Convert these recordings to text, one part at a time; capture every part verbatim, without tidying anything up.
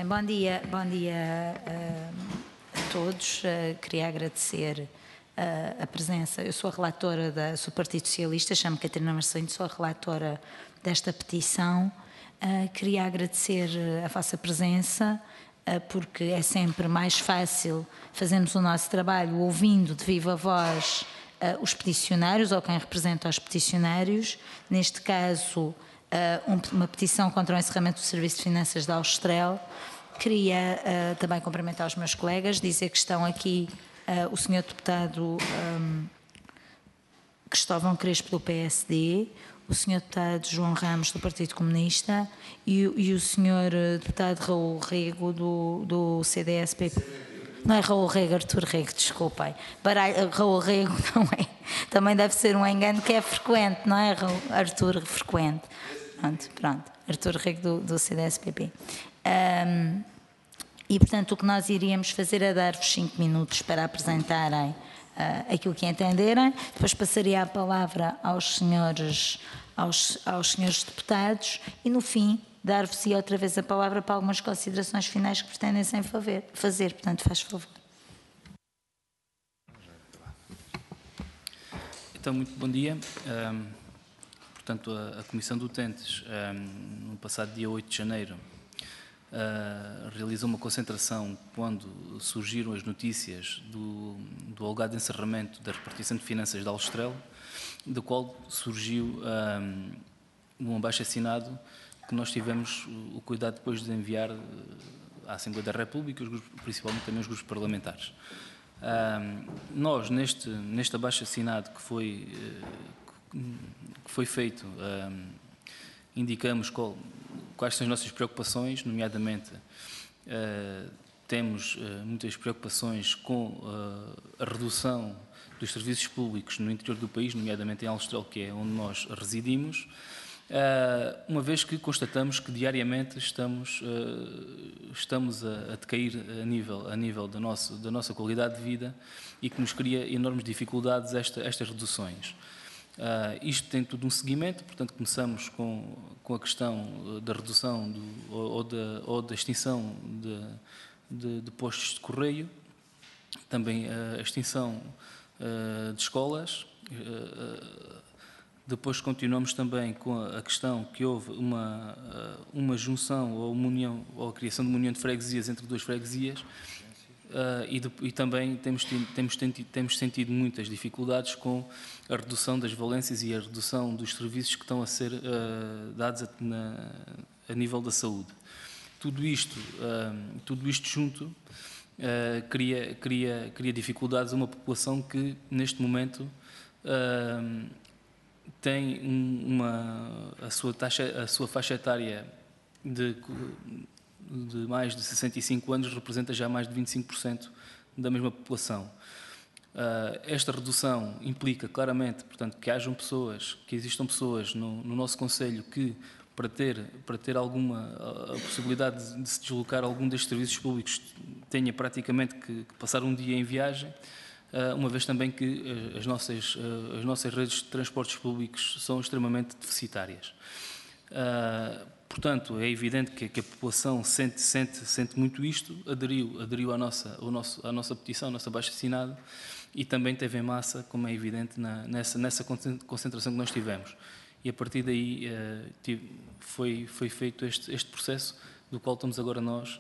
Bem, bom dia, bom dia uh, a todos. Uh, queria agradecer uh, a presença. Eu sou a relatora da, sou do Partido Socialista, chamo-me Catarina Marcelino, sou a relatora desta petição. Uh, queria agradecer a vossa presença, uh, porque é sempre mais fácil fazermos o nosso trabalho ouvindo de viva voz uh, os peticionários ou quem representa os peticionários. Neste caso, Uh, uma petição contra o encerramento do Serviço de Finanças da Austrel. Queria uh, também cumprimentar os meus colegas, dizer que estão aqui uh, o senhor deputado um, Cristóvão Crespo do P S D, o senhor deputado João Ramos do Partido Comunista e, e o senhor deputado Raul Rego do, do C D S P P. Não é Raul Rego, Artur Rego, desculpem. Baralho, Raul Rego não é. Também deve ser um engano que é frequente, não é, Raul, Artur frequente. Pronto, pronto. Artur Rego do, do C D S P P. Um, e, portanto, o que nós iríamos fazer é dar-vos cinco minutos para apresentarem uh, aquilo que entenderem. Depois passaria a palavra aos senhores, aos, aos senhores deputados e, no fim, dar-vos outra vez a palavra para algumas considerações finais que pretendem sem fazer. fazer. Portanto, faz favor. Então, muito bom dia. Um, portanto, a, a Comissão de Utentes, um, no passado dia oito de janeiro, uh, realizou uma concentração quando surgiram as notícias do, do alegado encerramento da repartição de finanças da Austrel, do qual surgiu um, um abaixo-assinado que nós tivemos o cuidado depois de enviar à Assembleia da República, os grupos, principalmente também os grupos parlamentares. Um, nós, neste, neste abaixo-assinado que foi, que foi feito, um, indicamos qual, quais são as nossas preocupações, nomeadamente uh, temos uh, muitas preocupações com uh, a redução dos serviços públicos no interior do país, nomeadamente em Austrel, que é onde nós residimos, Uh, uma vez que constatamos que diariamente estamos, uh, estamos a, a decair a nível, a nível da, nosso, da nossa qualidade de vida e que nos cria enormes dificuldades esta, estas reduções. Uh, isto tem tudo um seguimento, portanto começamos com, com a questão da redução do, ou, ou, da, ou da extinção de, de, de postos de correio, também a extinção uh, de escolas. Uh, Depois continuamos também com a questão que houve uma, uma junção ou uma união, ou a criação de uma união de freguesias entre duas freguesias uh, e, de, e também temos, temos, tentido, temos sentido muitas dificuldades com a redução das valências e a redução dos serviços que estão a ser uh, dados a, na, a nível da saúde. Tudo isto, uh, tudo isto junto uh, cria, cria, cria dificuldades a uma população que neste momento uh, tem uma, a, sua taxa, a sua faixa etária de, de mais de sessenta e cinco anos representa já mais de vinte e cinco por cento da mesma população. Uh, esta redução implica claramente, portanto, que hajam pessoas, que existam pessoas no, no nosso concelho que, para ter, para ter alguma a, a possibilidade de, de se deslocar a algum destes serviços públicos, tenha praticamente que, que passar um dia em viagem, uma vez também que as nossas, as nossas redes de transportes públicos são extremamente deficitárias. Portanto, é evidente que a população sente, sente, sente muito isto, aderiu, aderiu à, nossa, ao nosso, à nossa petição, à nossa abaixo-assinado, e também teve em massa, como é evidente, na, nessa, nessa concentração que nós tivemos. E a partir daí tive, foi, foi feito este, este processo, do qual estamos agora nós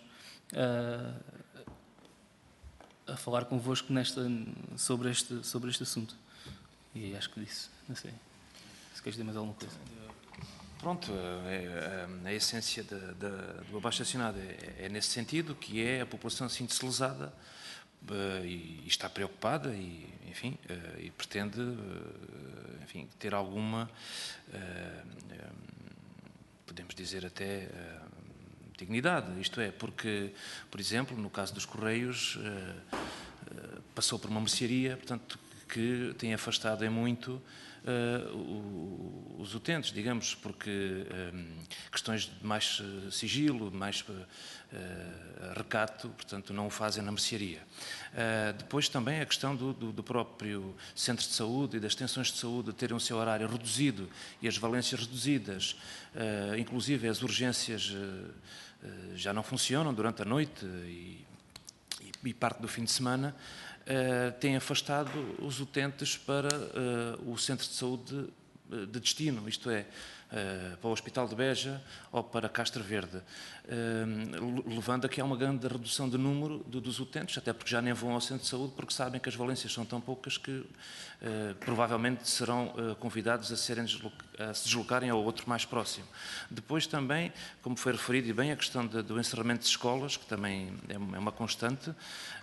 a falar convosco nesta, sobre, este, sobre este assunto. E acho que disse, não sei, se queres dizer mais alguma coisa. Pronto, é, a, a essência de, de, do abaixo-assinado é, é nesse sentido, que é a população sinto-se lesada uh, e, e está preocupada e, enfim, uh, e pretende uh, enfim, ter alguma, uh, um, podemos dizer até, uh, dignidade, isto é, porque, por exemplo, no caso dos Correios, uh, uh, passou por uma mercearia, portanto, que tem afastado em muito uh, o, os utentes, digamos, porque um, questões de mais sigilo, mais uh, recato, portanto, não o fazem na mercearia. Uh, depois também a questão do, do, do próprio centro de saúde e das extensões de saúde terem o seu horário reduzido e as valências reduzidas, uh, inclusive as urgências uh, já não funcionam durante a noite e, e parte do fim de semana, têm afastado os utentes para o centro de saúde de destino, isto é, para o Hospital de Beja ou para Castro Verde, levando a que há uma grande redução de número dos utentes, até porque já nem vão ao centro de saúde, porque sabem que as valências são tão poucas que provavelmente serão convidados a, serem, a se deslocarem ao outro mais próximo. Depois também, como foi referido e bem, a questão de, do encerramento de escolas, que também é uma constante,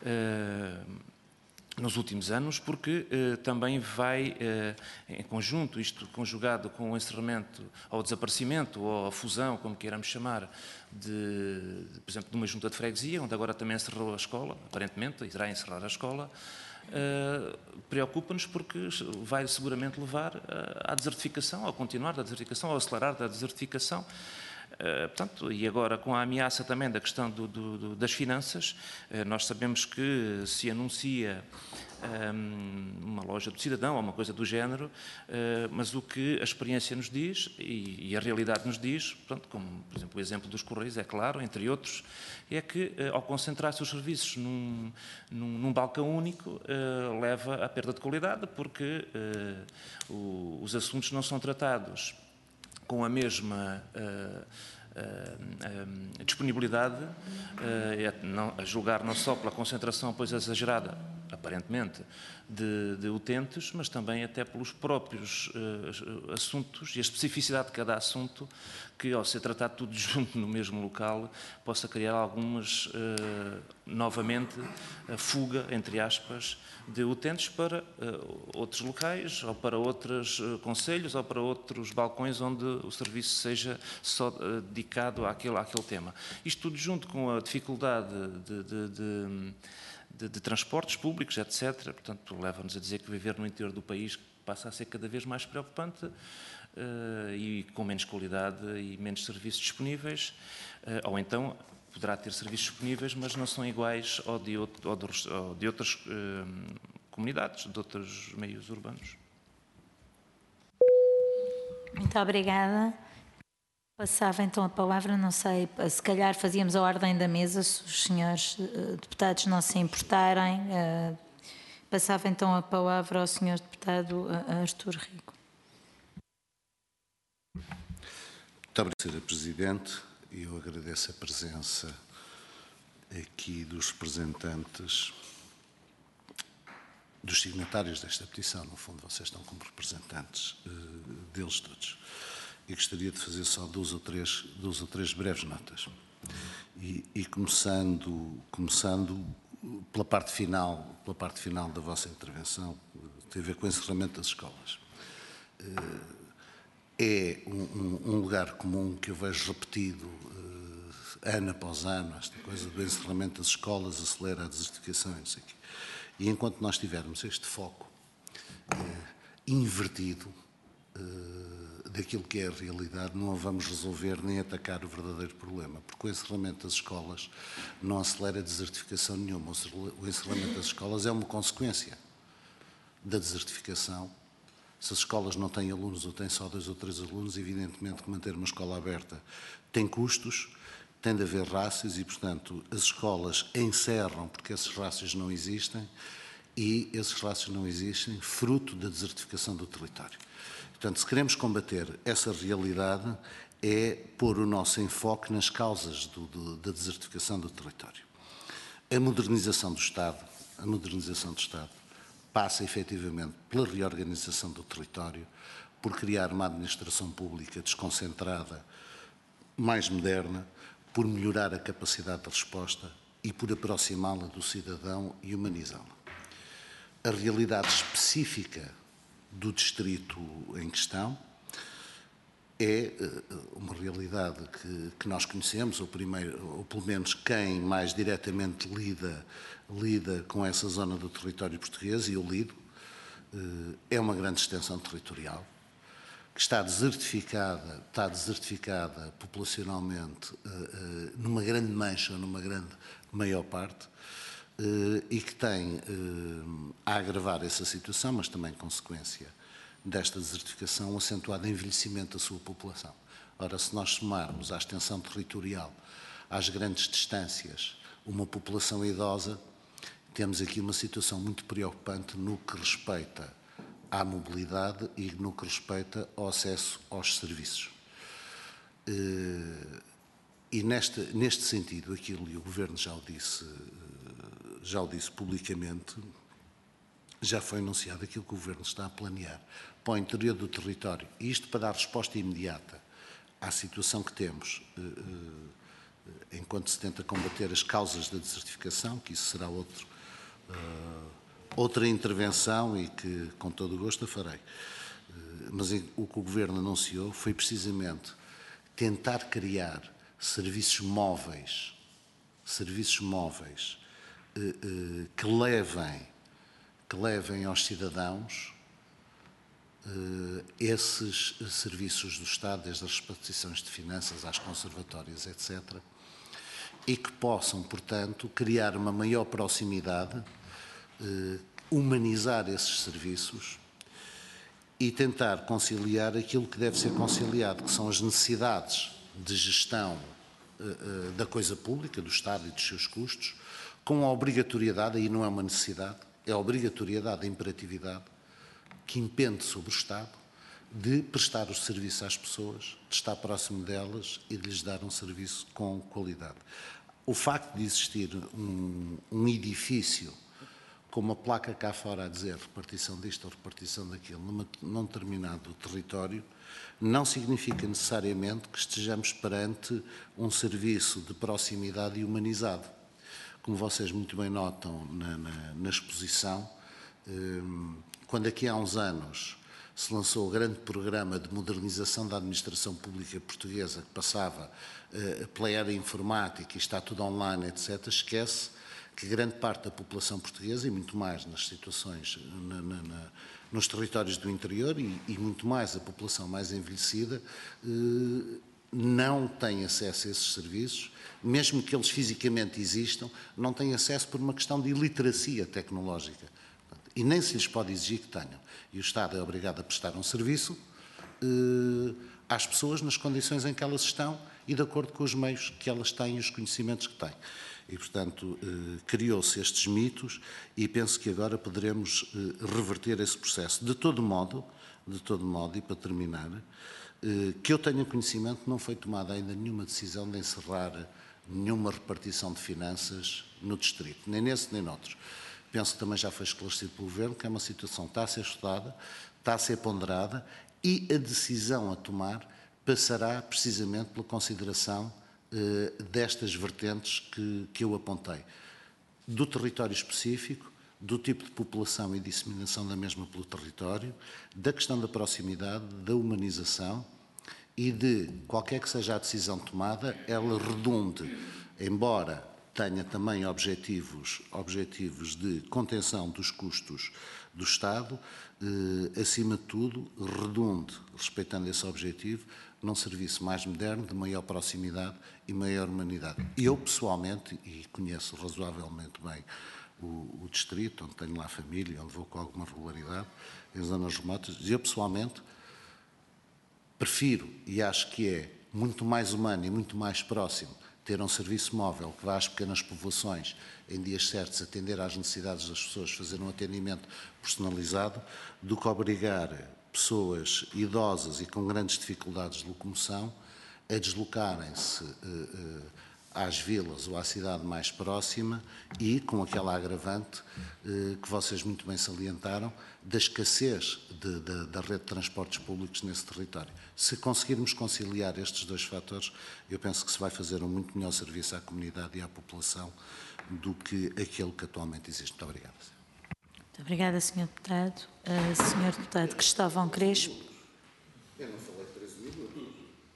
nos últimos anos, porque eh, também vai, eh, em conjunto, isto conjugado com o encerramento, ou o desaparecimento, ou a fusão, como queiramos chamar, de, de, por exemplo, de uma junta de freguesia, onde agora também encerrou a escola, aparentemente, irá encerrar a escola, eh, preocupa-nos porque vai seguramente levar à desertificação, ao continuar da desertificação, ao acelerar da desertificação. Uh, portanto, e agora com a ameaça também da questão do, do, do, das finanças, uh, nós sabemos que se anuncia um, uma loja do cidadão ou uma coisa do género, uh, mas o que a experiência nos diz e, e a realidade nos diz, portanto, como por exemplo o exemplo dos Correios, é claro, entre outros, é que uh, ao concentrar-se os serviços num, num, num balcão único, uh, leva à perda de qualidade, porque uh, o, os assuntos não são tratados com a mesma uh, uh, uh, disponibilidade, uh, não, a julgar não só pela concentração, pois exagerada, aparentemente, de, de utentes, mas também até pelos próprios uh, assuntos e a especificidade de cada assunto, que ao ser tratado tudo junto no mesmo local, possa criar algumas, uh, novamente, a fuga, entre aspas, de utentes para uh, outros locais, ou para outros uh, concelhos, ou para outros balcões onde o serviço seja só uh, dedicado àquele, àquele tema. Isto tudo junto com a dificuldade de, de, de, de, de transportes públicos, etcétera. Portanto, leva-nos a dizer que viver no interior do país passa a ser cada vez mais preocupante uh, e com menos qualidade e menos serviços disponíveis, uh, ou então poderá ter serviços disponíveis, mas não são iguais ao de, outro, ao de, ao de outras uh, comunidades, de outros meios urbanos. Muito obrigada. Passava então a palavra, não sei, se calhar fazíamos a ordem da mesa, se os senhores uh, deputados não se importarem. Uh, passava então a palavra ao senhor deputado uh, Artur Rico. Muito obrigado, senhora Presidente. Eu agradeço a presença aqui dos representantes, dos signatários desta petição. No fundo, vocês estão como representantes uh, deles todos. E gostaria de fazer só duas ou três, duas ou três breves notas. E, e começando, começando pela parte final, pela parte final da vossa intervenção, tem a ver com o encerramento das escolas. Uh, É um, um, um lugar comum que eu vejo repetido uh, ano após ano, esta coisa do encerramento das escolas acelera a desertificação e não sei o quê. E enquanto nós tivermos este foco uh, invertido uh, daquilo que é a realidade, não vamos resolver nem atacar o verdadeiro problema, porque o encerramento das escolas não acelera a desertificação nenhuma. O encerramento das escolas é uma consequência da desertificação. Se as escolas não têm alunos ou têm só dois ou três alunos, evidentemente que manter uma escola aberta tem custos, tem de haver rácios e, portanto, as escolas encerram porque esses rácios não existem e esses rácios não existem fruto da desertificação do território. Portanto, se queremos combater essa realidade, é pôr o nosso enfoque nas causas do, do, da desertificação do território. A modernização do Estado, a modernização do Estado, passa efetivamente pela reorganização do território, por criar uma administração pública desconcentrada, mais moderna, por melhorar a capacidade de resposta e por aproximá-la do cidadão e humanizá-la. A realidade específica do distrito em questão é uma realidade que, que nós conhecemos, ou, primeiro, ou pelo menos quem mais diretamente lida, lida com essa zona do território português, e eu lido, é uma grande extensão territorial, que está desertificada, está desertificada populacionalmente numa grande mancha, numa grande maior parte, e que tem a agravar essa situação, mas também consequência desta desertificação, acentuado envelhecimento da sua população. Ora, se nós somarmos à extensão territorial às grandes distâncias, uma população idosa, temos aqui uma situação muito preocupante no que respeita à mobilidade e no que respeita ao acesso aos serviços. E neste, neste sentido, aquilo, e o Governo já o disse, já o disse publicamente, já foi anunciado aquilo que o Governo está a planear para o interior do território, e isto para dar resposta imediata à situação que temos, enquanto se tenta combater as causas da desertificação, que isso será outro, outra intervenção e que, com todo o gosto, a farei. Mas o que o Governo anunciou foi precisamente tentar criar serviços móveis, serviços móveis eh, eh, que levem, que levem aos cidadãos eh, esses serviços do Estado, desde as repartições de finanças às conservatórias, etcétera, e que possam, portanto, criar uma maior proximidade, eh, humanizar esses serviços e tentar conciliar aquilo que deve ser conciliado, que são as necessidades de gestão uh, uh, da coisa pública, do Estado e dos seus custos, com a obrigatoriedade, aí não é uma necessidade, é a obrigatoriedade, a imperatividade, que impende sobre o Estado de prestar o serviço às pessoas, de estar próximo delas e de lhes dar um serviço com qualidade. O facto de existir um, um edifício com uma placa cá fora a dizer repartição disto ou repartição daquilo numa, num determinado território, não significa necessariamente que estejamos perante um serviço de proximidade e humanizado. Como vocês muito bem notam na, na, na exposição, eh, quando aqui há uns anos se lançou o grande programa de modernização da administração pública portuguesa, que passava eh, pela era informática e está tudo online, etcétera, esquece que grande parte da população portuguesa, e muito mais nas situações, na, na, na, nos territórios do interior e, e muito mais a população mais envelhecida, eh, não tem acesso a esses serviços, mesmo que eles fisicamente existam, não têm acesso por uma questão de iliteracia tecnológica. E nem se lhes pode exigir que tenham. E o Estado é obrigado a prestar um serviço eh, às pessoas nas condições em que elas estão e de acordo com os meios que elas têm e os conhecimentos que têm. E, portanto, eh, criou-se estes mitos e penso que agora poderemos eh, reverter esse processo. De todo modo, de todo modo, e para terminar, eh, que eu tenha conhecimento, não foi tomada ainda nenhuma decisão de encerrar nenhuma repartição de finanças no distrito, nem nesse nem noutros. Penso que também já foi esclarecido pelo Governo que é uma situação que está a ser estudada, está a ser ponderada e a decisão a tomar passará precisamente pela consideração destas vertentes que, que eu apontei, do território específico, do tipo de população e disseminação da mesma pelo território, da questão da proximidade, da humanização e de qualquer que seja a decisão tomada, ela redunde, embora tenha também objetivos, objetivos de contenção dos custos do Estado, eh, acima de tudo, redunde, respeitando esse objetivo, num serviço mais moderno, de maior proximidade e maior humanidade. Eu, pessoalmente, e conheço razoavelmente bem o, o distrito, onde tenho lá família, onde vou com alguma regularidade, em zonas remotas, eu, pessoalmente, prefiro, e acho que é muito mais humano e muito mais próximo, ter um serviço móvel que vá às pequenas povoações, em dias certos, atender às necessidades das pessoas, fazer um atendimento personalizado, do que obrigar pessoas idosas e com grandes dificuldades de locomoção a deslocarem-se eh, eh, às vilas ou à cidade mais próxima e com aquela agravante eh, que vocês muito bem salientaram da escassez de, de, da rede de transportes públicos nesse território. Se conseguirmos conciliar estes dois fatores, eu penso que se vai fazer um muito melhor serviço à comunidade e à população do que aquele que atualmente existe. Muito obrigado. Muito obrigada, senhor Deputado. Uh, senhor Deputado Cristóvão Crespo. Eu não falei treze minutos.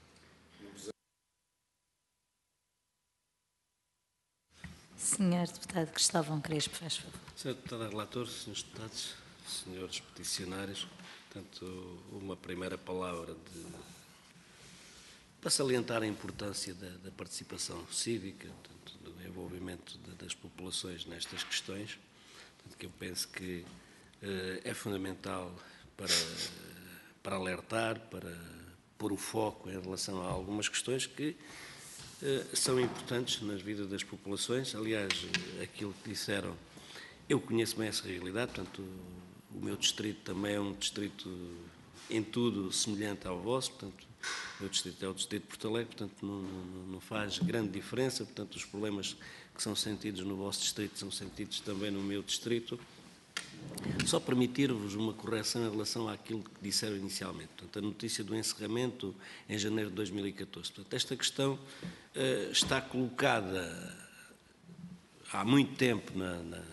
senhor Deputado Cristóvão Crespo, faz favor. senhor Deputado Relator, senhores Deputados, senhores Peticionários, portanto, uma primeira palavra de, para salientar a importância da, da participação cívica, portanto, do envolvimento de, das populações nestas questões, portanto, que eu penso que eh, é fundamental para, para alertar, para pôr o foco em relação a algumas questões que são importantes nas vidas das populações. Aliás, aquilo que disseram, eu conheço bem essa realidade, portanto, o meu distrito também é um distrito em tudo semelhante ao vosso, portanto, o meu distrito é o distrito de Porto Alegre, portanto, não, não, não faz grande diferença, portanto, os problemas que são sentidos no vosso distrito são sentidos também no meu distrito. Só permitir-vos uma correção em relação àquilo que disseram inicialmente. Portanto, a notícia do encerramento em janeiro de dois mil e catorze. Portanto, esta questão uh, está colocada há muito tempo na, na,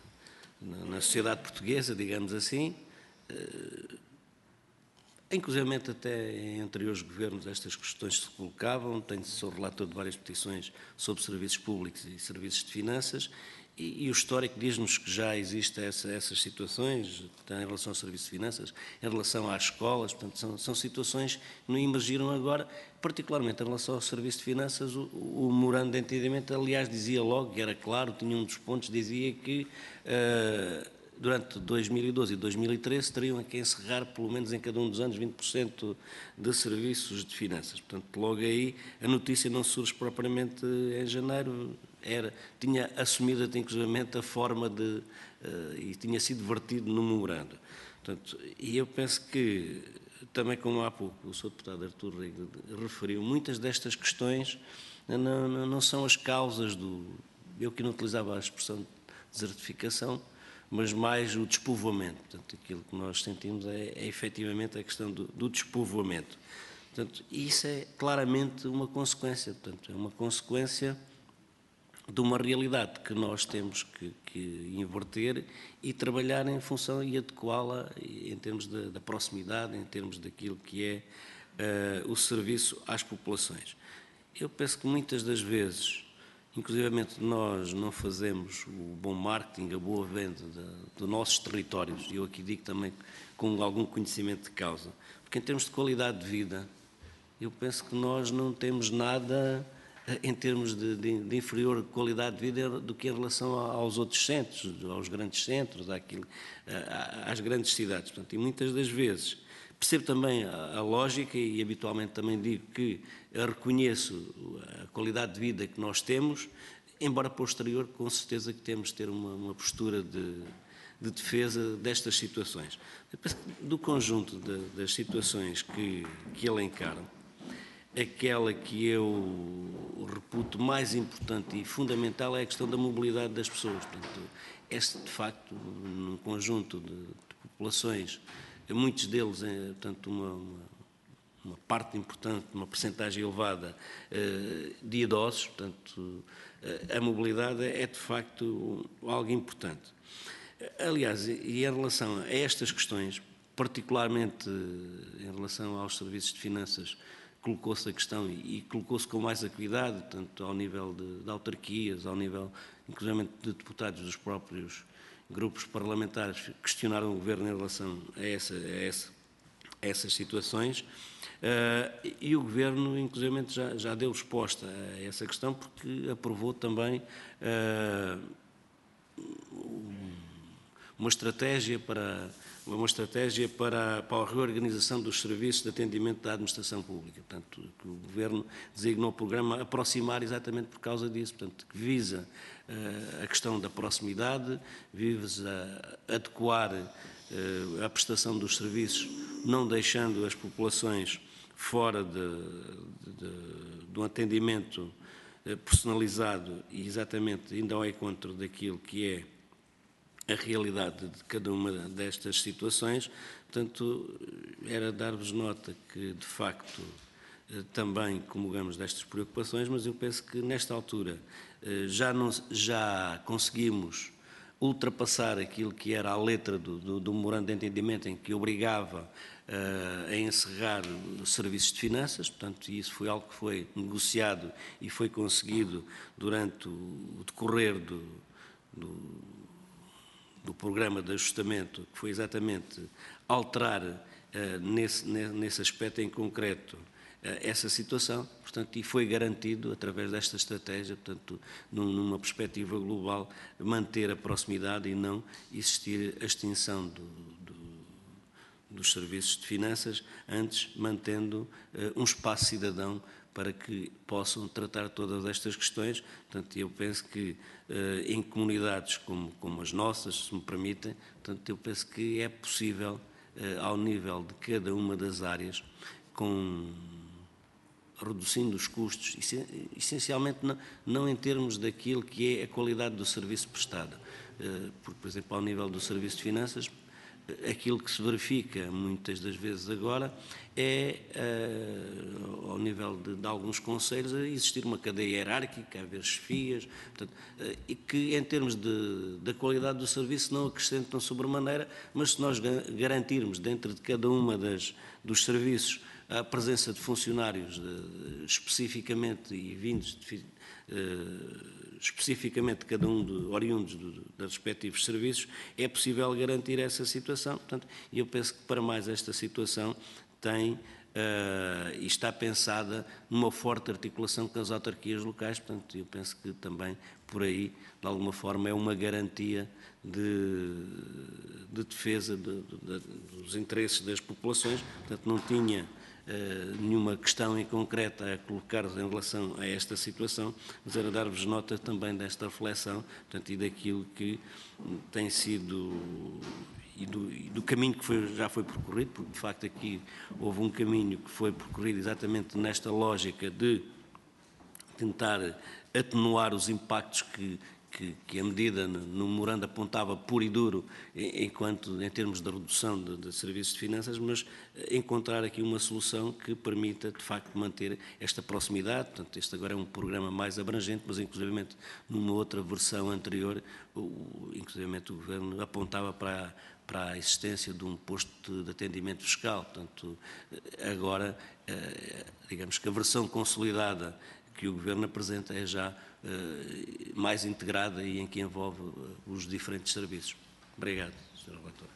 na sociedade portuguesa, digamos assim, uh, inclusivamente até em anteriores governos estas questões se colocavam. Tenho, sou relator de várias petições sobre serviços públicos e serviços de finanças, e, e o histórico diz-nos que já existem essa, essas situações em relação ao serviço de finanças, em relação às escolas, portanto são, são situações que não emergiram agora, particularmente em relação ao serviço de finanças. O, o memorando de entendimento, aliás, dizia logo, e era claro, tinha um dos pontos, dizia que uh, durante dois mil e doze e dois mil e treze teriam que encerrar, pelo menos em cada um dos anos, vinte por cento de serviços de finanças. Portanto, logo aí, a notícia não surge propriamente em janeiro, era, tinha assumido até inclusivamente a forma de, uh, e tinha sido vertido no memorando. Portanto, e eu penso que, também como há pouco o senhor deputado Artur Rego referiu, muitas destas questões não, não, não são as causas do, eu que não utilizava a expressão de desertificação, mas mais o despovoamento. Portanto, aquilo que nós sentimos é, é efetivamente a questão do, do despovoamento. Portanto, isso é claramente uma consequência, portanto, é uma consequência de uma realidade que nós temos que, que inverter e trabalhar em função e adequá-la em termos de, da proximidade, em termos daquilo que é uh, o serviço às populações. Eu penso que muitas das vezes, inclusivamente, nós não fazemos o bom marketing, a boa venda de, de nossos territórios, e eu aqui digo também com algum conhecimento de causa, porque em termos de qualidade de vida, eu penso que nós não temos nada em termos de, de, de inferior qualidade de vida do que em relação aos outros centros, aos grandes centros, àquilo, às grandes cidades. Portanto, e muitas das vezes percebo também a, a lógica e habitualmente também digo que reconheço a qualidade de vida que nós temos, embora posterior, com certeza que temos de ter uma, uma postura de, de defesa destas situações. Do conjunto de, das situações que, que elencaram, aquela que eu reputo mais importante e fundamental é a questão da mobilidade das pessoas. Portanto, este, de facto, num conjunto de, de populações, muitos deles, é, portanto, uma, uma, uma parte importante, uma percentagem elevada de idosos, portanto, a mobilidade é, de facto, algo importante. Aliás, e em relação a estas questões, particularmente em relação aos serviços de finanças, colocou-se a questão e, e colocou-se com mais acuidade, tanto ao nível de, de autarquias, ao nível, inclusive, de deputados dos próprios grupos parlamentares, questionaram o Governo em relação a, essa, a, essa, a essas situações, uh, e o Governo, inclusive, já, já deu resposta a essa questão, porque aprovou também uh, uma estratégia para... uma estratégia para, para a reorganização dos serviços de atendimento da administração pública. Portanto, que o Governo designou o programa Aproximar exatamente por causa disso, portanto, que visa uh, a questão da proximidade, visa adequar uh, a prestação dos serviços, não deixando as populações fora de, de, de, de um atendimento uh, personalizado e exatamente indo ao encontro daquilo que é a realidade de cada uma destas situações. Portanto, era dar-vos nota que, de facto, também comungamos destas preocupações, mas eu penso que, nesta altura, já, não, já conseguimos ultrapassar aquilo que era a letra do, do, do memorando de entendimento, em que obrigava uh, a encerrar serviços de finanças. Portanto, isso foi algo que foi negociado e foi conseguido durante o, o decorrer do, do do programa de ajustamento, que foi exatamente alterar uh, nesse, nesse aspecto em concreto uh, essa situação, portanto, e foi garantido, através desta estratégia, portanto, num, numa perspectiva global, manter a proximidade e não existir a extinção do, do, dos serviços de finanças, antes mantendo uh, um espaço cidadão para que possam tratar todas estas questões. Portanto, eu penso que em comunidades como, como as nossas, se me permitem, portanto, eu penso que é possível, ao nível de cada uma das áreas, com reduzindo os custos, essencialmente não, não em termos daquilo que é a qualidade do serviço prestado, porque, por exemplo, ao nível do serviço de finanças, aquilo que se verifica muitas das vezes agora é, uh, ao nível de, de alguns conselhos, existir uma cadeia hierárquica, haver chefias, portanto, uh, e que em termos de, da qualidade do serviço não acrescentam sobremaneira, mas se nós garantirmos dentro de cada uma das, dos serviços a presença de funcionários de, especificamente e vindos de, uh, especificamente cada um de, oriundos dos respectivos serviços, é possível garantir essa situação. Portanto, eu penso que para mais esta situação tem uh, e está pensada numa forte articulação com as autarquias locais. Portanto, eu penso que também por aí, de alguma forma, é uma garantia de, de defesa de, de, dos interesses das populações. Portanto, não tinha Uh, nenhuma questão em concreto a colocar em relação a esta situação, mas era dar-vos nota também desta reflexão, portanto, e daquilo que tem sido, e do, e do caminho que foi, já foi percorrido, porque de facto aqui houve um caminho que foi percorrido exatamente nesta lógica de tentar atenuar os impactos que Que, que a medida no memorando apontava puro e duro, enquanto em termos de redução de, de serviços de finanças, mas encontrar aqui uma solução que permita, de facto, manter esta proximidade. Portanto, este agora é um programa mais abrangente, mas, inclusivamente, numa outra versão anterior, o, inclusivamente o Governo apontava para, para a existência de um posto de atendimento fiscal. Portanto, agora, digamos que a versão consolidada que o Governo apresenta é já uh, mais integrada e em que envolve uh, os diferentes serviços. Obrigado, senhora Relatora.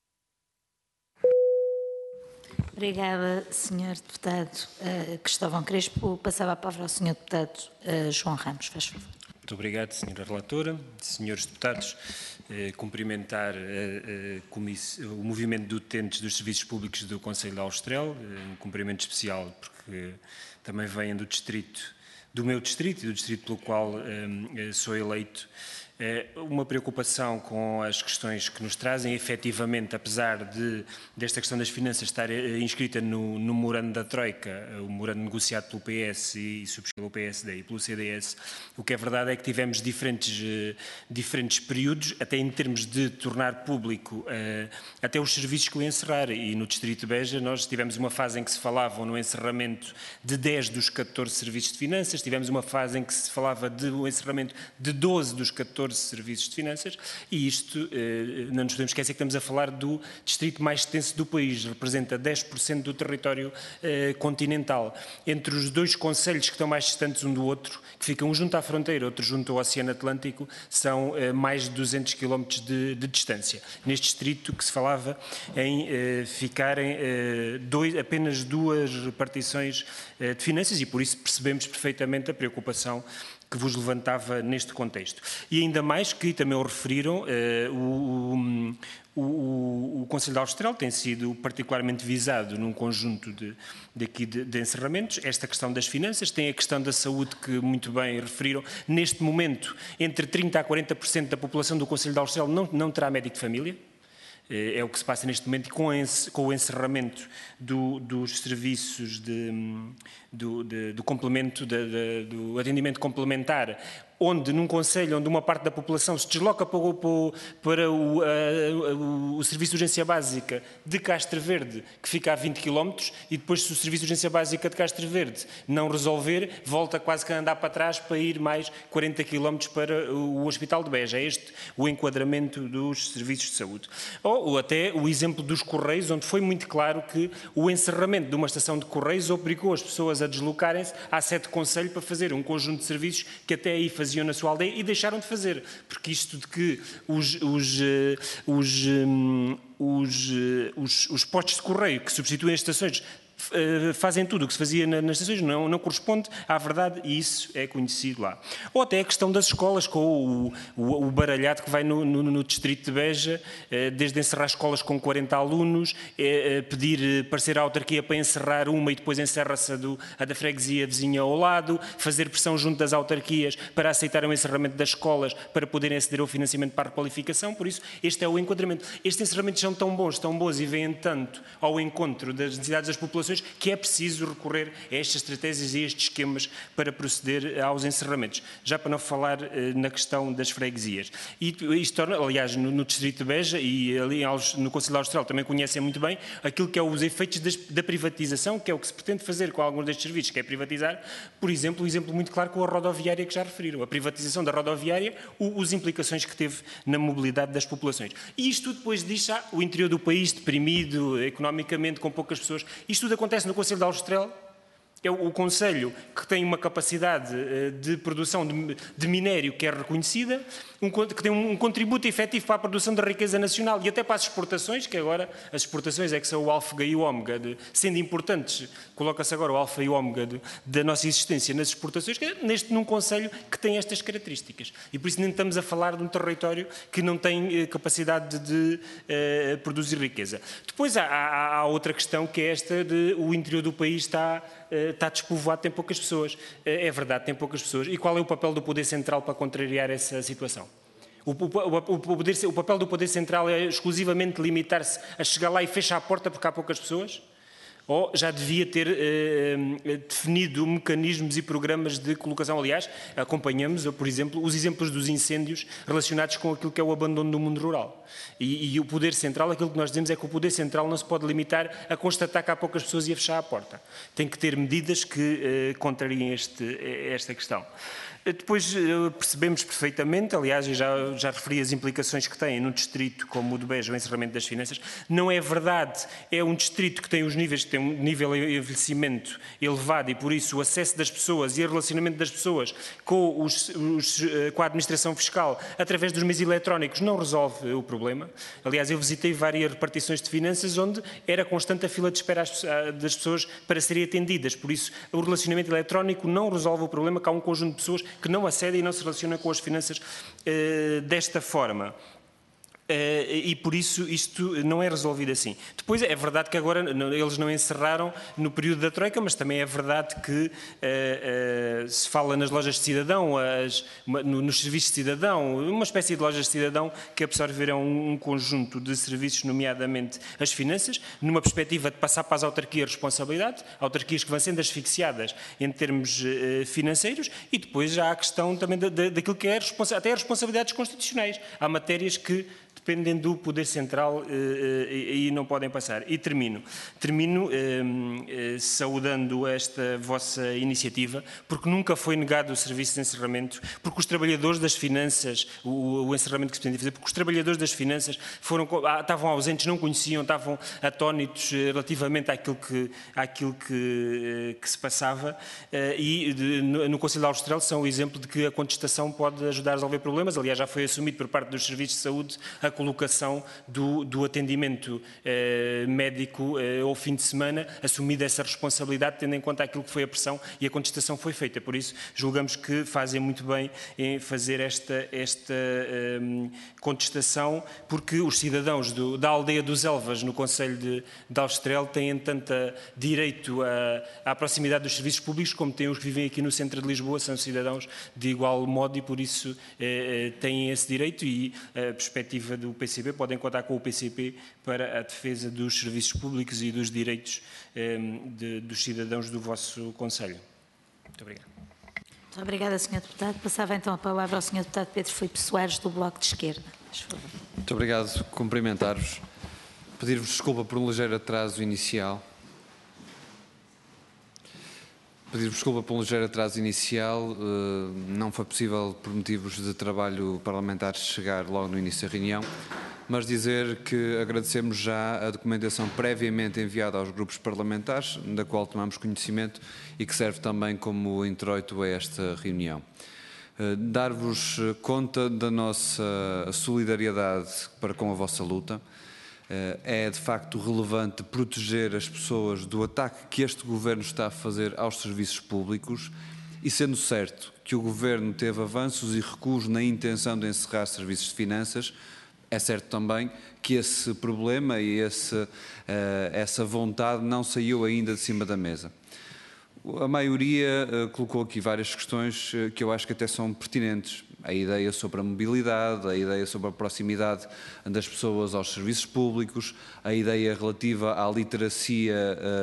Obrigada, senhor Deputado uh, Cristóvão Crespo. Passava a palavra ao senhor Deputado uh, João Ramos, faz favor. Muito obrigado, senhora Relatora. Senhores Deputados, eh, cumprimentar eh, eh, o movimento de utentes dos serviços públicos do Concelho de Aljustrel, eh, um cumprimento especial porque também vêm do distrito, do meu distrito e do distrito pelo qual eh, sou eleito. Uma preocupação com as questões que nos trazem, efetivamente, apesar de desta questão das finanças estar inscrita no, no memorando da Troika, o memorando negociado pelo P S e subscrito pelo P S D e pelo C D S, o que é verdade é que tivemos diferentes, diferentes períodos, até em termos de tornar público até os serviços que o encerrar, e no distrito de Beja nós tivemos uma fase em que se falava no encerramento de dez dos catorze serviços de finanças, tivemos uma fase em que se falava do encerramento de doze dos catorze serviços de finanças, e isto, eh, não nos podemos esquecer que estamos a falar do distrito mais extenso do país, representa dez por cento do território eh, continental. Entre os dois concelhos que estão mais distantes um do outro, que ficam um junto à fronteira, outro junto ao Oceano Atlântico, são eh, mais de duzentos quilómetros de, de distância. Neste distrito que se falava em eh, ficarem eh, dois, apenas duas repartições eh, de finanças, e por isso percebemos perfeitamente a preocupação que vos levantava neste contexto. E ainda mais que também o referiram, eh, o, o, o, o Concelho de Aljustrel tem sido particularmente visado num conjunto de, de, aqui de, de encerramentos. Esta questão das finanças, tem a questão da saúde que muito bem referiram. Neste momento, entre trinta a quarenta por cento da população do Concelho de Aljustrel não, não terá médico de família. É o que se passa neste momento com o encerramento do, dos serviços de, do, de, do complemento, de, de, do atendimento complementar, onde num concelho onde uma parte da população se desloca para o, para o, a, o, o Serviço de Urgência Básica de Castro Verde, que fica a vinte quilómetros, e depois, se o Serviço de Urgência Básica de Castro Verde não resolver, volta quase que a andar para trás para ir mais quarenta quilómetros para o Hospital de Beja. É este o enquadramento dos serviços de saúde. Ou, ou até o exemplo dos Correios, onde foi muito claro que o encerramento de uma estação de Correios obrigou as pessoas a deslocarem-se à sede de concelho para fazer um conjunto de serviços que até aí faziam na sua aldeia e deixaram de fazer, porque isto de que os, os, os, os, os, os postos de correio que substituem as estações fazem tudo o que se fazia nas estações, não, não corresponde à verdade e isso é conhecido lá. Ou até a questão das escolas, com o, o, o baralhado que vai no, no, no distrito de Beja, desde encerrar escolas com quarenta alunos, pedir parecer à autarquia para encerrar uma e depois encerra-se a, do, a da freguesia vizinha ao lado, fazer pressão junto das autarquias para aceitarem o encerramento das escolas, para poderem aceder ao financiamento para a requalificação. Por isso, este é o enquadramento. Estes encerramentos são tão bons, tão bons e vêm tanto ao encontro das necessidades das populações que é preciso recorrer a estas estratégias e a estes esquemas para proceder aos encerramentos. Já para não falar eh, na questão das freguesias. E isto torna, aliás, no, no distrito de Beja e ali no Conselho Austral também conhecem muito bem aquilo que é os efeitos das, da privatização, que é o que se pretende fazer com alguns destes serviços, que é privatizar, por exemplo, um exemplo muito claro com a rodoviária que já referiram. A privatização da rodoviária, o, as implicações que teve na mobilidade das populações. E isto depois diz já o interior do país deprimido, economicamente, com poucas pessoas. Isto tudo acontece no Conselho de Austral. É o Conselho que tem uma capacidade de produção de minério que é reconhecida, que tem um contributo efetivo para a produção da riqueza nacional e até para as exportações, que agora as exportações é que são o alfa e o ômega, de, sendo importantes, coloca-se agora o alfa e o ômega de, da nossa existência nas exportações, que é neste, num Conselho que tem estas características. E por isso nem estamos a falar de um território que não tem capacidade de, de uh, produzir riqueza. Depois há, há, há outra questão que é esta de o interior do país está... está despovoado, tem poucas pessoas. É verdade, tem poucas pessoas. E qual é o papel do Poder Central para contrariar essa situação? O, o, o, poder, o papel do Poder Central é exclusivamente limitar-se a chegar lá e fechar a porta porque há poucas pessoas? Ou já devia ter eh, definido mecanismos e programas de colocação? Aliás, acompanhamos, por exemplo, os exemplos dos incêndios relacionados com aquilo que é o abandono do mundo rural. E, e o Poder Central, aquilo que nós dizemos é que o Poder Central não se pode limitar a constatar que há poucas pessoas e a fechar a porta. Tem que ter medidas que eh, contrariem este, esta questão. Depois percebemos perfeitamente, aliás, eu já, já referi as implicações que tem num distrito como o de Beja, o encerramento das finanças. Não é verdade, é um distrito que tem os níveis, que tem um nível de envelhecimento elevado e por isso o acesso das pessoas e o relacionamento das pessoas com, os, os, com a administração fiscal através dos meios eletrónicos não resolve o problema. Aliás, eu visitei várias repartições de finanças onde era constante a fila de espera das pessoas para serem atendidas. Por isso, o relacionamento eletrónico não resolve o problema, que há um conjunto de pessoas que não acedem e não se relacionam com as finanças uh, desta forma. Uh, e por isso isto não é resolvido assim. Depois é verdade que agora eles não encerraram no período da Troika, mas também é verdade que uh, uh, se fala nas lojas de cidadão, as, no, nos serviços de cidadão, uma espécie de lojas de cidadão que absorverão um, um conjunto de serviços, nomeadamente as finanças, numa perspectiva de passar para as autarquias a responsabilidade, autarquias que vão sendo asfixiadas em termos uh, financeiros, e depois já há a questão também da, da, daquilo que é até as responsabilidades constitucionais. Há matérias que dependem do Poder Central e, e não podem passar. E termino. Termino eh, eh, saudando esta vossa iniciativa, porque nunca foi negado o serviço de encerramento, porque os trabalhadores das finanças, o, o encerramento que se pretendia fazer, porque os trabalhadores das finanças foram, estavam ausentes, não conheciam, estavam atónitos relativamente àquilo que, àquilo que, que se passava eh, e de, no, no Conselho Austral são o exemplo de que a contestação pode ajudar a resolver problemas. Aliás, já foi assumido por parte dos serviços de saúde a colocação do, do atendimento eh, médico eh, ao fim de semana, assumida essa responsabilidade, tendo em conta aquilo que foi a pressão e a contestação foi feita. Por isso, julgamos que fazem muito bem em fazer esta, esta eh, contestação, porque os cidadãos do, da aldeia dos Elvas, no Conselho de, de Alstrel, têm tanto direito à, à proximidade dos serviços públicos, como têm os que vivem aqui no centro de Lisboa, são cidadãos de igual modo e, por isso, eh, têm esse direito e a perspectiva do P C P, podem contar com o P C P para a defesa dos serviços públicos e dos direitos eh, de, dos cidadãos do vosso Conselho. Muito obrigado. Muito obrigada, senhor Deputado. Passava então a palavra ao senhor Deputado Pedro Filipe Soares, do Bloco de Esquerda. Muito obrigado. Cumprimentar-vos. Pedir-vos desculpa por um ligeiro atraso inicial. Pedir-vos desculpa por um ligeiro atraso inicial, não foi possível, por motivos de trabalho parlamentar, chegar logo no início da reunião, mas dizer que agradecemos já a documentação previamente enviada aos grupos parlamentares, da qual tomamos conhecimento e que serve também como introito a esta reunião. Dar-vos conta da nossa solidariedade para com a vossa luta. É de facto relevante proteger as pessoas do ataque que este Governo está a fazer aos serviços públicos e, sendo certo que o Governo teve avanços e recuos na intenção de encerrar serviços de finanças, é certo também que esse problema e esse, essa vontade não saiu ainda de cima da mesa. A maioria colocou aqui várias questões que eu acho que até são pertinentes. A ideia sobre a mobilidade, a ideia sobre a proximidade das pessoas aos serviços públicos, a ideia relativa à literacia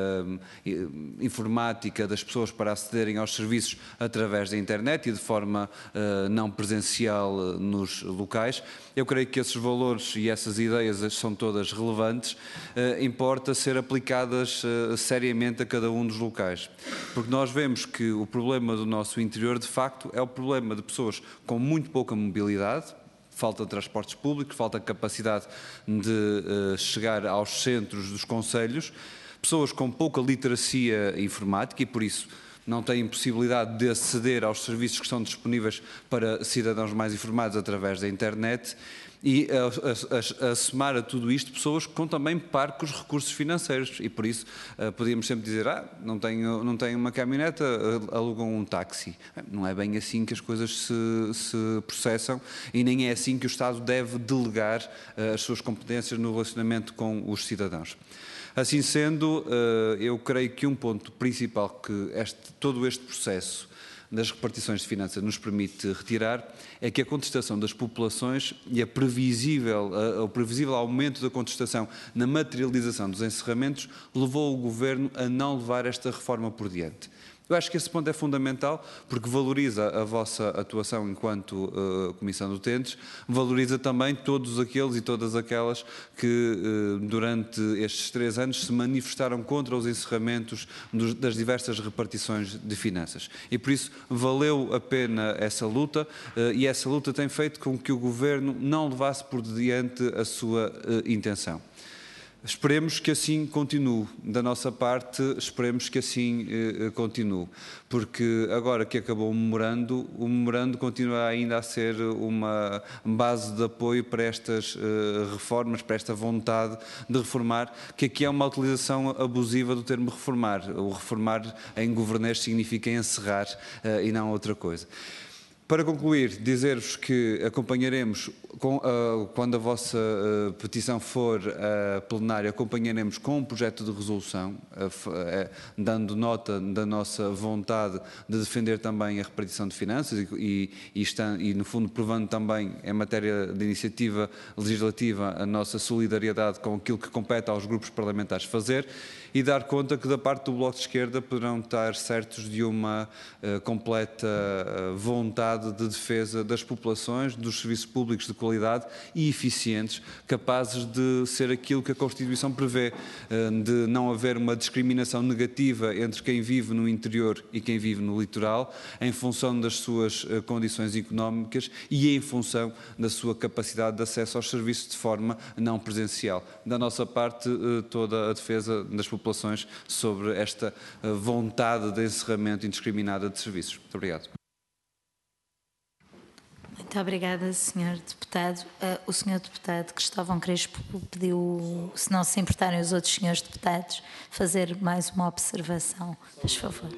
uh, informática das pessoas para acederem aos serviços através da internet e de forma uh, não presencial uh, nos locais. Eu creio que esses valores e essas ideias são todas relevantes, uh, importa ser aplicadas uh, seriamente a cada um dos locais. Porque nós vemos que o problema do nosso interior, de facto, é o problema de pessoas com muito pouca mobilidade, falta de transportes públicos, falta de capacidade de uh, chegar aos centros dos concelhos, pessoas com pouca literacia informática e, por isso, não têm possibilidade de aceder aos serviços que estão disponíveis para cidadãos mais informados através da internet e a, a, a, a somar a tudo isto pessoas com também parcos recursos financeiros e por isso uh, podíamos sempre dizer, ah, não tenho, não tenho uma caminhoneta, alugam um táxi. Não é bem assim que as coisas se, se processam e nem é assim que o Estado deve delegar uh, as suas competências no relacionamento com os cidadãos. Assim sendo, uh, eu creio que um ponto principal que este, todo este processo das repartições de finanças nos permite retirar é que a contestação das populações e a previsível, a, o previsível aumento da contestação na materialização dos encerramentos levou o Governo a não levar esta reforma por diante. Eu acho que esse ponto é fundamental porque valoriza a vossa atuação enquanto uh, Comissão de Utentes, valoriza também todos aqueles e todas aquelas que uh, durante estes três anos se manifestaram contra os encerramentos dos, das diversas repartições de finanças. E por isso valeu a pena essa luta uh, e essa luta tem feito com que o Governo não levasse por diante a sua uh, intenção. Esperemos que assim continue, da nossa parte, esperemos que assim eh, continue, porque agora que acabou o memorando, o memorando continua ainda a ser uma base de apoio para estas eh, reformas, para esta vontade de reformar, que aqui é uma utilização abusiva do termo reformar. O reformar em governês significa encerrar eh, e não outra coisa. Para concluir, dizer-vos que acompanharemos, com, uh, quando a vossa uh, petição for uh, plenária, acompanharemos com um projeto de resolução, uh, uh, dando nota da nossa vontade de defender também a repartição de finanças e, e, e, está, e no fundo, provando também, em matéria de iniciativa legislativa, a nossa solidariedade com aquilo que compete aos grupos parlamentares fazer e dar conta que da parte do Bloco de Esquerda poderão estar certos de uma uh, completa uh, vontade de defesa das populações, dos serviços públicos de qualidade e eficientes, capazes de ser aquilo que a Constituição prevê, de não haver uma discriminação negativa entre quem vive no interior e quem vive no litoral, em função das suas condições económicas e em função da sua capacidade de acesso aos serviços de forma não presencial. Da nossa parte, toda a defesa das populações sobre esta vontade de encerramento indiscriminado de serviços. Muito obrigado. Muito obrigada, senhor Deputado. Uh, o senhor Deputado Cristóvão Crespo pediu, se não se importarem os outros senhores deputados, fazer mais uma observação. Por favor.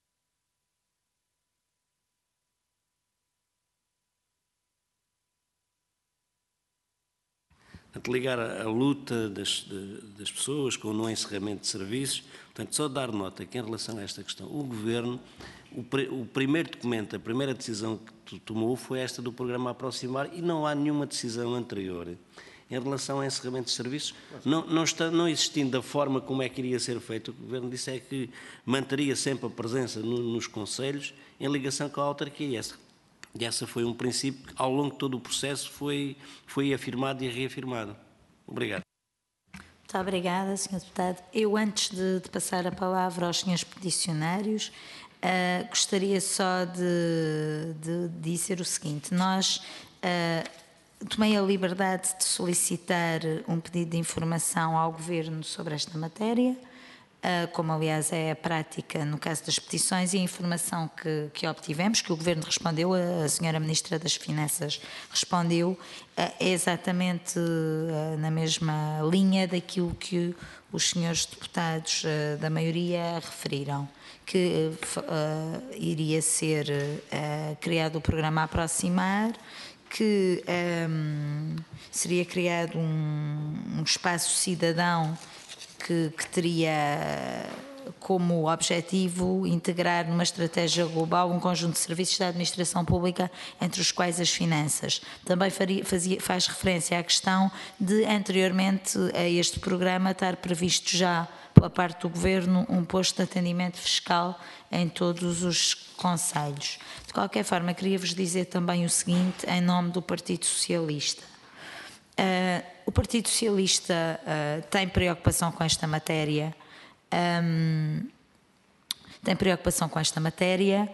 Portanto, ligar a, a luta das, de, das pessoas com o não encerramento de serviços, portanto, só dar nota que em relação a esta questão, o Governo, o, pre, o primeiro documento, a primeira decisão que tomou foi esta do programa Aproximar e não há nenhuma decisão anterior em relação ao encerramento de serviços, não, não, está, não existindo da forma como é que iria ser feito. O Governo disse é que manteria sempre a presença no, nos concelhos em ligação com a autarquia. E essa, e essa foi um princípio que ao longo de todo o processo foi, foi afirmado e reafirmado. Obrigado. Muito obrigada, senhor Deputado. Eu, antes de, de passar a palavra aos senhores peticionários, uh, gostaria só de, de dizer o seguinte. Nós uh, tomei a liberdade de solicitar um pedido de informação ao Governo sobre esta matéria. como aliás é a prática no caso das petições, e a informação que, que obtivemos, que o Governo respondeu, a senhora Ministra das Finanças respondeu, é exatamente na mesma linha daquilo que os senhores deputados da maioria referiram, que uh, iria ser uh, criado o programa Aproximar, que um, seria criado um, um espaço cidadão que, que teria como objetivo integrar numa estratégia global um conjunto de serviços da administração pública, entre os quais as finanças. Também faria, fazia, faz referência à questão de, anteriormente a este programa, estar previsto já pela parte do Governo um posto de atendimento fiscal em todos os concelhos. De qualquer forma, queria-vos dizer também o seguinte, em nome do Partido Socialista. Uh, o Partido Socialista uh, tem preocupação com esta matéria, um, tem preocupação com esta matéria.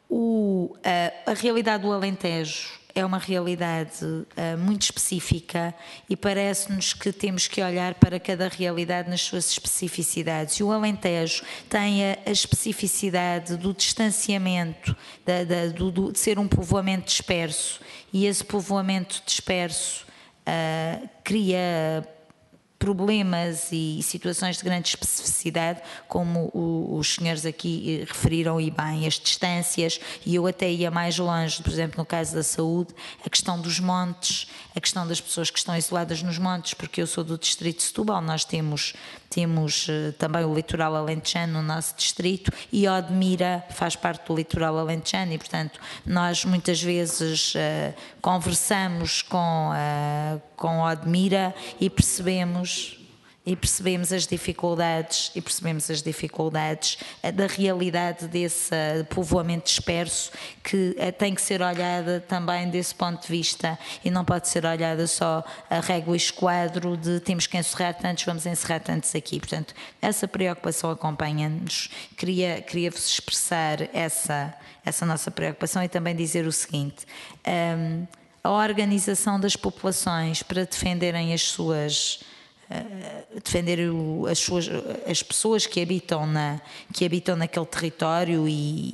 O, uh, a realidade do Alentejo é uma realidade uh, muito específica e parece-nos que temos que olhar para cada realidade nas suas especificidades. E o Alentejo tem a, a especificidade do distanciamento, da, da, do, do, de ser um povoamento disperso, e esse povoamento disperso uh, cria problemas e situações de grande especificidade, como o, os senhores aqui referiram e bem, as distâncias, e eu até ia mais longe, por exemplo, no caso da saúde, a questão dos montes, a questão das pessoas que estão isoladas nos montes, porque eu sou do distrito de Setúbal, nós temos, temos também o litoral alentejano no nosso distrito, e Odmira faz parte do litoral alentejano, e portanto nós muitas vezes uh, conversamos com, uh, com Odmira e percebemos e percebemos as dificuldades e percebemos as dificuldades da realidade desse povoamento disperso, que tem que ser olhada também desse ponto de vista, e não pode ser olhada só a régua e esquadro de temos que encerrar tantos, vamos encerrar tantos aqui. Portanto, essa preocupação acompanha-nos. Queria, queria-vos expressar essa, essa nossa preocupação e também dizer o seguinte: um, a organização das populações para defenderem as suas Uh, defender o, as, suas, as pessoas que habitam, na, que habitam naquele território e,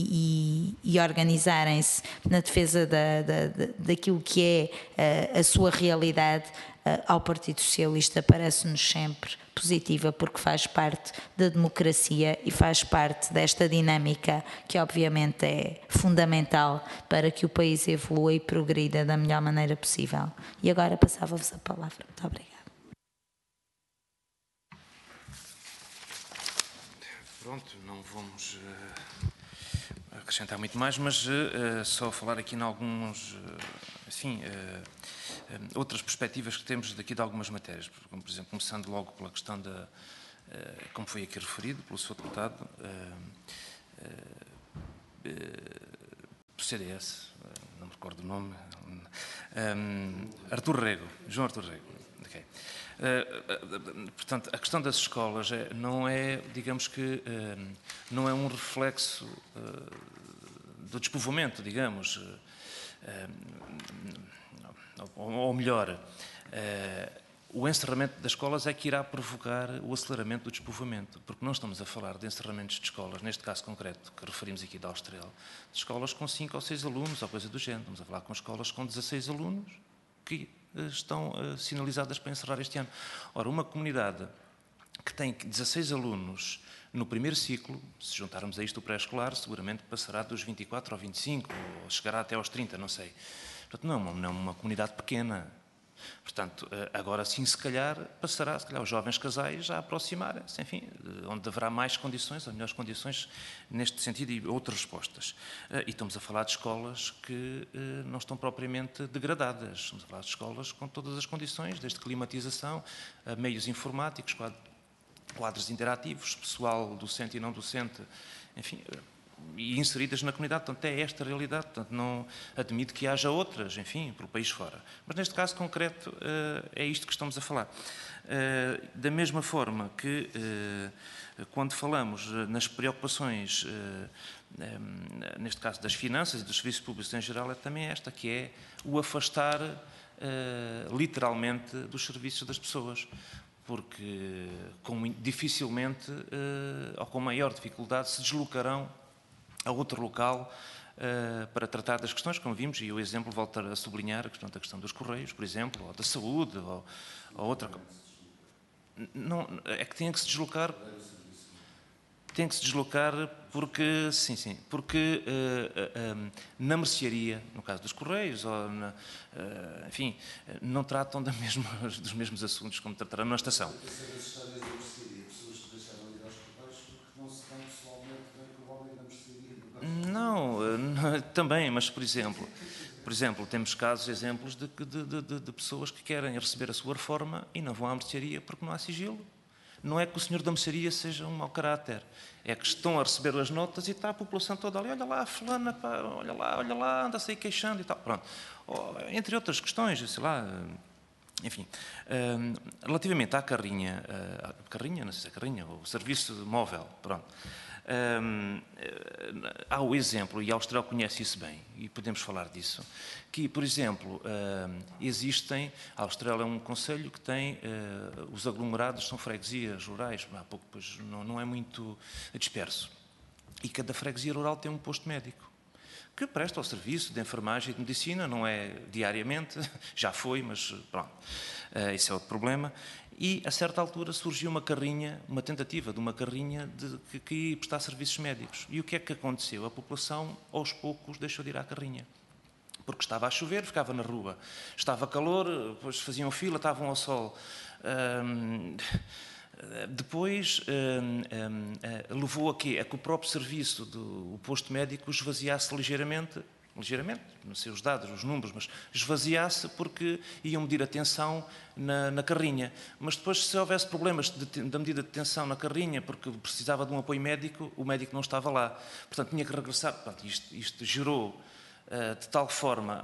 e, e, e organizarem-se na defesa da, da, da, daquilo que é uh, a sua realidade, uh, ao Partido Socialista parece-nos sempre positiva, porque faz parte da democracia e faz parte desta dinâmica que obviamente é fundamental para que o país evolua e progrida da melhor maneira possível. E agora passava-vos a palavra. Muito obrigada. Pronto, não vamos uh, acrescentar muito mais, mas uh, só falar aqui em alguns, uh, assim, uh, uh, outras perspectivas que temos daqui de algumas matérias, como por exemplo, começando logo pela questão da, uh, como foi aqui referido pelo senhor deputado, uh, uh, uh, do C D S, uh, não me recordo o nome, um, Artur Rego, João Artur Rego. Okay. Uh, uh, portanto, a questão das escolas é, não é, digamos que, uh, não é um reflexo uh, do despovoamento, digamos, uh, uh, ou, ou melhor, uh, o encerramento das escolas é que irá provocar o aceleramento do despovoamento, porque não estamos a falar de encerramentos de escolas, neste caso concreto que referimos aqui da Austral, de escolas com cinco ou seis alunos, ou coisa do género. Estamos a falar com escolas com dezasseis alunos que estão uh, sinalizadas para encerrar este ano. Ora, uma comunidade que tem dezasseis alunos no primeiro ciclo, se juntarmos a isto o pré-escolar, seguramente passará dos vinte e quatro ao vinte e cinco, ou chegará até aos trinta, não sei. Portanto, não é uma, não é uma comunidade pequena. Portanto, agora sim, se calhar, passará, se calhar, os jovens casais a aproximarem-se, enfim, onde haverá mais condições, ou melhores condições, neste sentido, e outras respostas. E estamos a falar de escolas que não estão propriamente degradadas. Estamos a falar de escolas com todas as condições, desde climatização, meios informáticos, quadros interativos, pessoal docente e não docente, enfim, e inseridas na comunidade. Portanto, é esta a realidade. Portanto, não admito que haja outras, enfim, pelo país fora. Mas, neste caso concreto, é isto que estamos a falar. Da mesma forma que, quando falamos nas preocupações, neste caso das finanças e dos serviços públicos em geral, é também esta, que é o afastar, literalmente, dos serviços das pessoas. porque com, dificilmente ou com maior dificuldade se deslocarão a outro local para tratar das questões, como vimos, e o exemplo volta a sublinhar a questão da questão dos Correios, por exemplo, ou da saúde, ou, ou outra coisa. Não, é que tem que se deslocar... Tem que se deslocar porque, sim, sim, porque uh, uh, uh, na mercearia, no caso dos Correios, ou na, uh, enfim, não tratam da mesma, dos mesmos assuntos como tratarão na estação. Não, não, também, mas por exemplo, por exemplo, temos casos, exemplos de, de, de, de pessoas que querem receber a sua reforma e não vão à mercearia porque não há sigilo. Não é que o senhor da mercearia seja um mau caráter, é que estão a receber as notas e está a população toda ali, olha lá, a fulana, pá, olha lá, olha lá, anda-se aí queixando e tal, pronto. Oh, entre outras questões, sei lá, enfim. Relativamente à carrinha, à carrinha, não sei se é carrinha, o serviço móvel, pronto. Um, há o exemplo, e a Austrália conhece isso bem, e podemos falar disso, que, por exemplo, uh, existem, a Austrália é um concelho que tem, uh, os aglomerados são freguesias rurais, há pouco, pois, não, não é muito disperso, e cada freguesia rural tem um posto médico, que presta o serviço de enfermagem e de medicina, não é diariamente, já foi, mas pronto, uh, esse é outro problema. E, a certa altura, surgiu uma carrinha, uma tentativa de uma carrinha de, que, que ia prestar serviços médicos. E o que é que aconteceu? A população, aos poucos, deixou de ir à carrinha. Porque estava a chover, ficava na rua. Estava calor, depois faziam fila, estavam ao sol. Hum, depois, hum, hum, levou a quê? A que o próprio serviço do o posto médico esvaziasse ligeiramente, ligeiramente, não sei os dados, os números, mas esvaziasse porque iam medir a tensão na, na carrinha. Mas depois, se houvesse problemas de, da medida de tensão na carrinha, porque precisava de um apoio médico, o médico não estava lá. Portanto, tinha que regressar. Portanto, isto, isto gerou uh, de tal forma uh,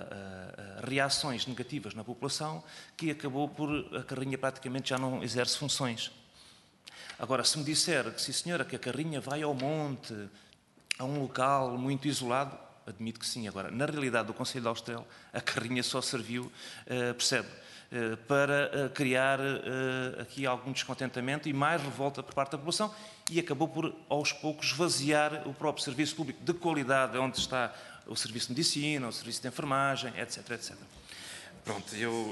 uh, uh, reações negativas na população que acabou por a carrinha praticamente já não exerce funções. Agora, se me disser que, sim senhora, que a carrinha vai ao monte, a um local muito isolado, admito que sim. Agora, na realidade do Concelho de Austral, a carrinha só serviu, uh, percebe, uh, para uh, criar uh, aqui algum descontentamento e mais revolta por parte da população e acabou por, aos poucos, esvaziar o próprio serviço público de qualidade, onde está o serviço de medicina, o serviço de enfermagem, etc, etcétera. Pronto, eu...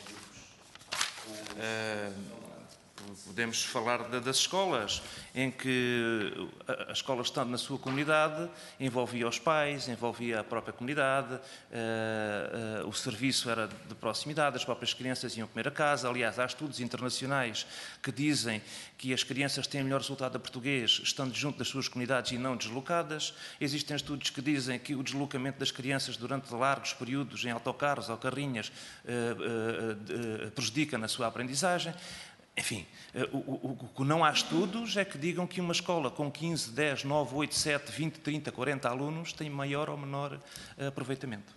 Uh, Podemos falar das escolas, em que a escola, estando na sua comunidade, envolvia os pais, envolvia a própria comunidade, uh, uh, o serviço era de proximidade, as próprias crianças iam comer a casa. Aliás, há estudos internacionais que dizem que as crianças têm melhor resultado a português estando junto das suas comunidades e não deslocadas. Existem estudos que dizem que o deslocamento das crianças durante largos períodos em autocarros ou carrinhas uh, uh, uh, prejudica na sua aprendizagem. Enfim, o, o, o que não há estudos é que digam que uma escola com quinze, dez, nove, oito, sete, vinte, trinta, quarenta alunos tem maior ou menor aproveitamento.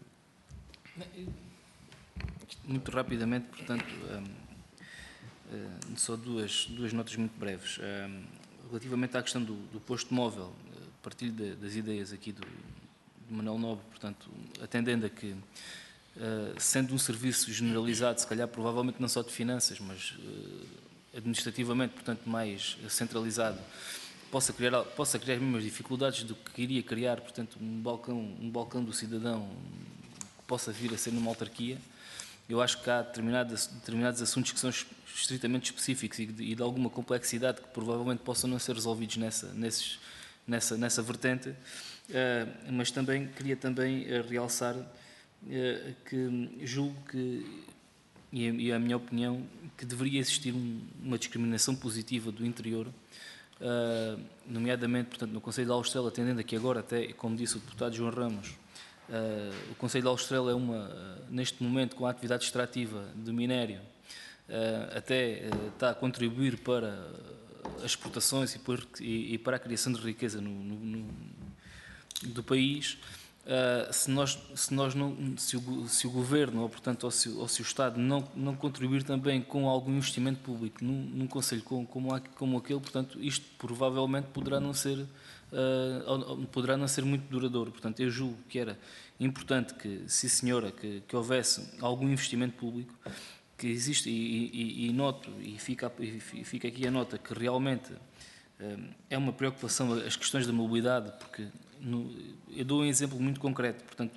Muito rapidamente, portanto, só duas, duas notas muito breves. Relativamente à questão do, do posto móvel, partilho de, das ideias aqui do, do Manuel Nobre, portanto, atendendo a que, Uh, sendo um serviço generalizado, se calhar provavelmente não só de finanças, mas uh, administrativamente, portanto mais centralizado, possa criar, possa criar as mesmas dificuldades do que iria criar, portanto, um balcão, um balcão do cidadão que possa vir a ser numa autarquia. Eu acho que há determinados, determinados assuntos que são estritamente específicos e de, e de alguma complexidade que provavelmente possam não ser resolvidos nessa, nesses, nessa, nessa vertente, uh, mas também queria também uh, realçar que julgo que, e é a minha opinião, que deveria existir uma discriminação positiva do interior, nomeadamente, portanto, no Concelho de Aljustrel, atendendo aqui agora, até, como disse o deputado João Ramos, o Concelho de Aljustrel é uma, neste momento, com a atividade extrativa de minério, até está a contribuir para as exportações e, por, e, e para a criação de riqueza no, no, no, do país. Uh, se nós, se, nós não, se, o, se o Governo, ou, portanto, ou se, ou se o Estado não, não contribuir também com algum investimento público num, num Conselho como, como, como aquele, portanto, isto provavelmente poderá não ser, uh, poderá não ser muito duradouro. Portanto, eu julgo que era importante que, sim senhora, que, que houvesse algum investimento público que existe, e, e, e noto, e fica, e fica aqui a nota, que realmente é uma preocupação as questões da mobilidade, porque no, eu dou um exemplo muito concreto. Portanto,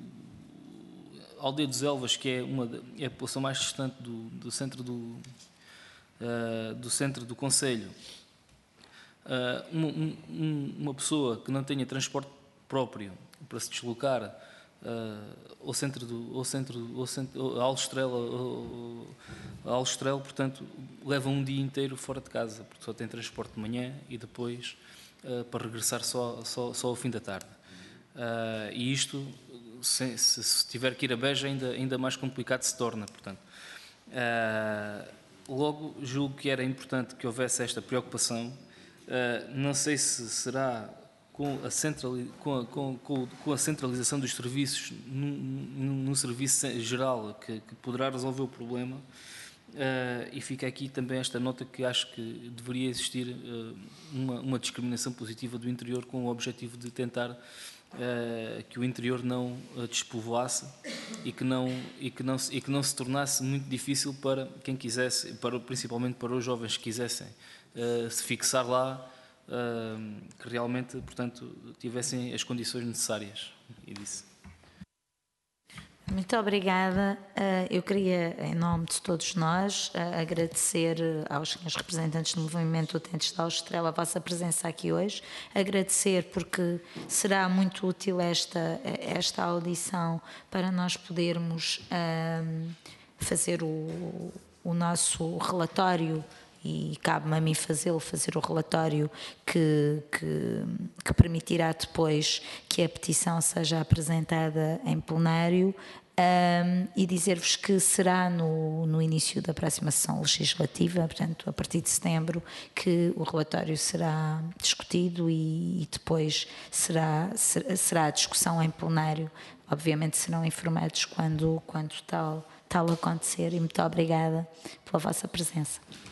a Aldeia dos Elvas, que é, uma, é a população mais distante do, do centro do, uh, do centro do concelho, uh, uma, um, uma pessoa que não tenha transporte próprio para se deslocar uh, ao centro do ao centro ao centro a Aljustrel, a Aljustrel, portanto, leva um dia inteiro fora de casa, porque só tem transporte de manhã e depois uh, para regressar só, só, só ao fim da tarde. Uh, e isto, se, se, se tiver que ir a Beja, ainda, ainda mais complicado se torna, portanto. Uh, logo, julgo que era importante que houvesse esta preocupação. Uh, não sei se será com a, centrali, com a, com, com, com a centralização dos serviços no serviço geral que, que poderá resolver o problema. Uh, e fica aqui também esta nota que acho que deveria existir uh, uma, uma discriminação positiva do interior, com o objetivo de tentar uh, que o interior não uh, despovoasse e que não, e, que não, e que não se tornasse muito difícil para quem quisesse, para, principalmente para os jovens que quisessem uh, se fixar lá, uh, que realmente, portanto, tivessem as condições necessárias. E disse. Muito obrigada. Eu queria, em nome de todos nós, agradecer aos senhores representantes do Movimento Utentes da Aljustrel a vossa presença aqui hoje. Agradecer porque será muito útil esta, esta audição para nós podermos um, fazer o, o nosso relatório, e cabe-me a mim fazê-lo, fazer o relatório que, que, que permitirá depois que a petição seja apresentada em plenário, um, e dizer-vos que será no, no início da próxima sessão legislativa, portanto, a partir de setembro, que o relatório será discutido e, e depois será, será a discussão em plenário. Obviamente serão informados quando, quando tal, tal acontecer, e muito obrigada pela vossa presença.